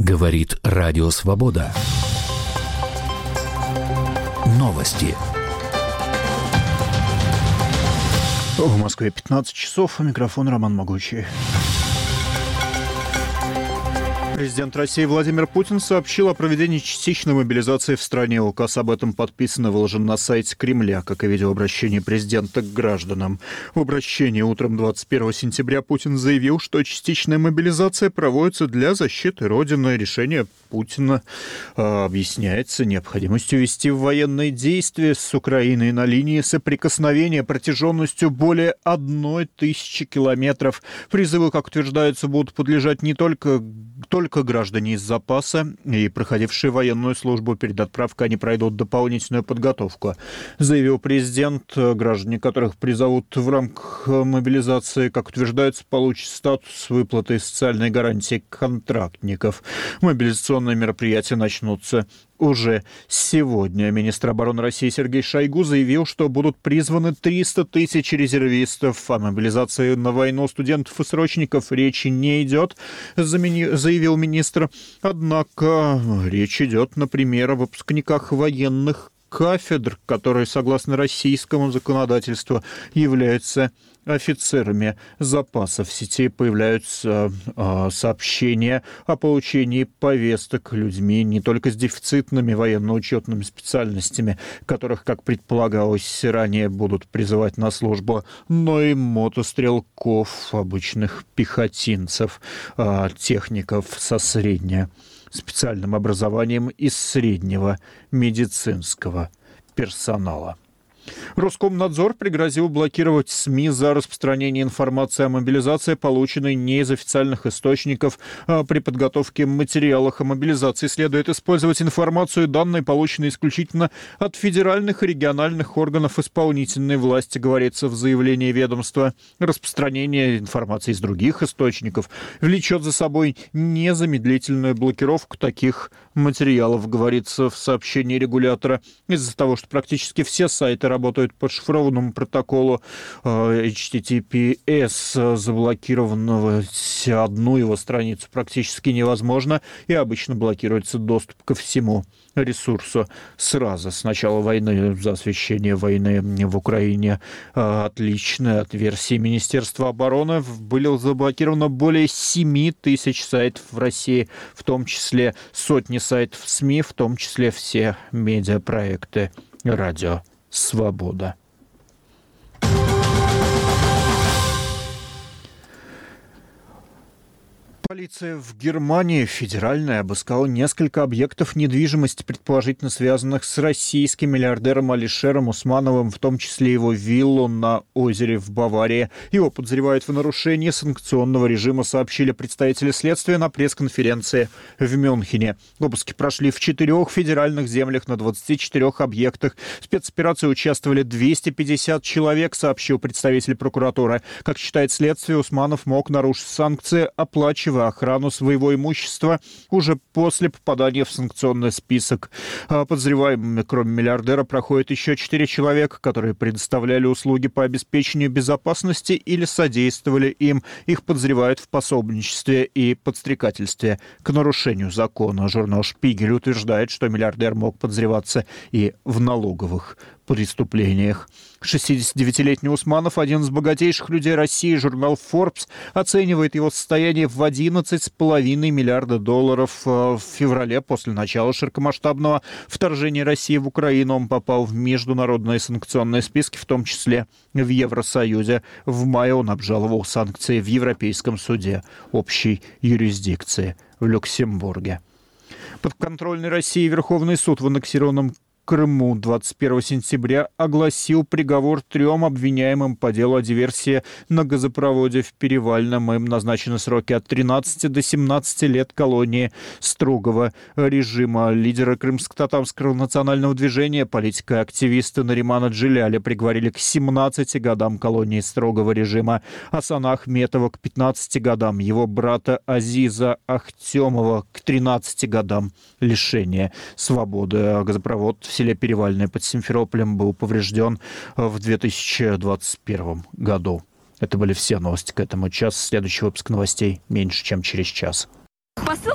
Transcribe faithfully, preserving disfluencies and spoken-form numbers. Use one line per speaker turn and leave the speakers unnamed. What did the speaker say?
Говорит Радио Свобода. Новости.
В Москве пятнадцать часов. Микрофон Роман Могучий. Президент России Владимир Путин сообщил о проведении частичной мобилизации в стране. Указ об этом подписан и выложен на сайте Кремля, как и видеообращение президента к гражданам. В обращении утром двадцать первого сентября Путин заявил, что частичная мобилизация проводится для защиты Родины. Решение Путина э, объясняется необходимостью вести военные действия с Украиной на линии соприкосновения протяженностью более одной тысячи километров. Призывы, как утверждается, будут подлежать не только Только граждане из запаса и проходившие военную службу. Перед отправкой они пройдут дополнительную подготовку, заявил президент. Граждане, которых призовут в рамках мобилизации, как утверждается, получат статус выплаты и социальной гарантии контрактников. Мобилизационные мероприятия начнутся уже сегодня. Министр обороны России Сергей Шойгу заявил, что будут призваны триста тысяч резервистов. О мобилизации на войну студентов и срочников речи не идет, заявил министр. Однако речь идет, например, о выпускниках военных кафедр, которые, согласно российскому законодательству, являются офицерами запаса. В сети появляются э, сообщения о получении повесток людьми не только с дефицитными военно-учетными специальностями, которых, как предполагалось ранее, будут призывать на службу, но и мотострелков, обычных пехотинцев, э, техников со среднего специальным образованием из среднего медицинского персонала. Роскомнадзор пригрозил блокировать СМИ за распространение информации о мобилизации, полученной не из официальных источников. А при подготовке материалов о мобилизации следует использовать информацию, данные, полученные исключительно от федеральных и региональных органов исполнительной власти, говорится в заявлении ведомства. Распространение информации из других источников влечет за собой незамедлительную блокировку таких материалов, говорится в сообщении регулятора. Из-за того, что практически все сайты работают работают по шифрованному протоколу эйч ти ти пи эс, заблокированного одну его страницу практически невозможно, и обычно блокируется доступ ко всему ресурсу сразу. С начала войны, за освещение войны в Украине, отличная от версии Министерства обороны, были заблокировано более семь тысяч сайтов в России, в том числе сотни сайтов СМИ, в том числе все медиапроекты «Радио Свобода». Полиция в Германии федеральная обыскала несколько объектов недвижимости, предположительно связанных с российским миллиардером Алишером Усмановым, в том числе его виллу на озере в Баварии. Его подозревают в нарушении санкционного режима, сообщили представители следствия на пресс-конференции в Мюнхене. Обыски прошли в четырех федеральных землях на двадцати четырёх объектах. В спецоперации участвовали двести пятьдесят человек, сообщил представитель прокуратуры. Как считает следствие, Усманов мог нарушить санкции, оплачивая охрану своего имущества уже после попадания в санкционный список. Подозреваемыми, кроме миллиардера, проходят еще четыре человека, которые предоставляли услуги по обеспечению безопасности или содействовали им. Их подозревают в пособничестве и подстрекательстве к нарушению закона. Журнал «Шпигель» утверждает, что миллиардер мог подозреваться и в налоговых преступлениях. шестидесятидевятилетний Усманов – один из богатейших людей России. Журнал Forbes оценивает его состояние в одиннадцать с половиной миллиарда долларов. В феврале, после начала широкомасштабного вторжения России в Украину, он попал в международные санкционные списки, в том числе в Евросоюзе. В мае он обжаловал санкции в Европейском суде общей юрисдикции в Люксембурге. Подконтрольный России Верховный суд в аннексированном Крыму двадцать первого сентября огласил приговор трем обвиняемым по делу о диверсии на газопроводе в Перевальном. Им назначены сроки от тринадцати до семнадцати лет колонии строгого режима. Лидера крымско-татарского национального движения, политика и активиста Наримана Джиляля приговорили к семнадцати годам колонии строгого режима. Асана Ахметова к пятнадцати годам. Его брата Азиза Ахтемова к тринадцати годам лишения свободы. Газопровод в селе Перевальное под Симферополем был поврежден в две тысячи двадцать первом году. Это были все новости к этому часу. Следующий выпуск новостей меньше, чем через час.